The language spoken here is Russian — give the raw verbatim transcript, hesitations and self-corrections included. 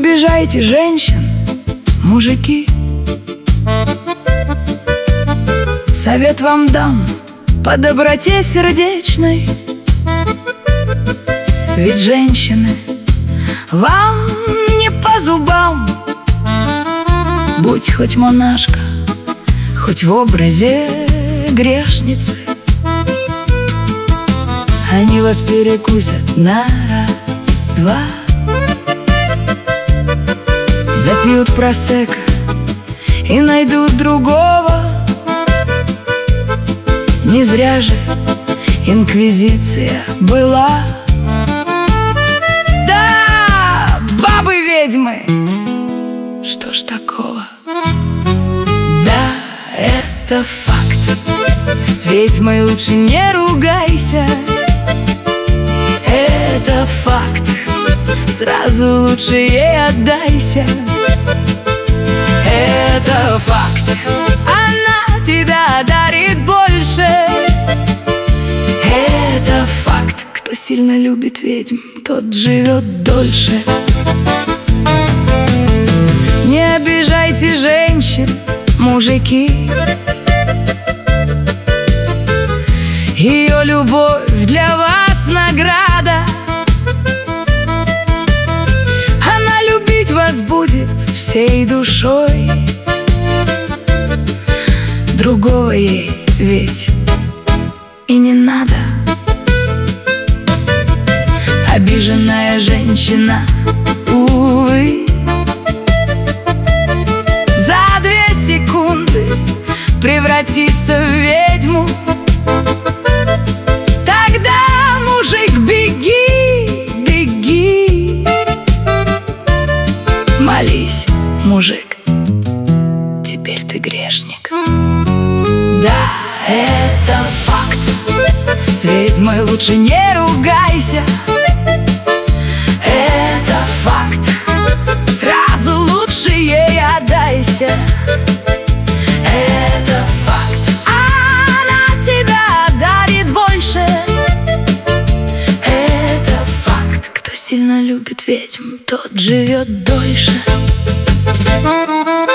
обижайте женщин, мужики. Совет вам дам по доброте сердечной. Ведь женщины вам не по зубам. Будь хоть монашка, хоть в образе грешницы, они вас перекусят на раз-два. Запьют просекко и найдут другого. Не зря же инквизиция была. Да, бабы-ведьмы, что ж такого? Да, это факт. С ведьмой лучше не ругайся. Это факт. Сразу лучше ей отдайся. Это факт. Она тебя дарит больше. Это факт. Кто сильно любит ведьм, тот живет дольше. Не обижайте женщин, мужики. Ее любовь для вас награда. Она любить вас будет всей душой. Другого ей ведь и не надо. Обиженная женщина, увы, за две секунды превратится в ведьму. Тогда, мужик, беги, беги. Молись, мужик, теперь ты грешник. Да, это факт. С ведьмой лучше не ругайся. Это факт. Сразу лучше ей отдайся. Это факт. Она тебя дарит больше. Это факт. Кто сильно любит ведьм, тот живет дольше.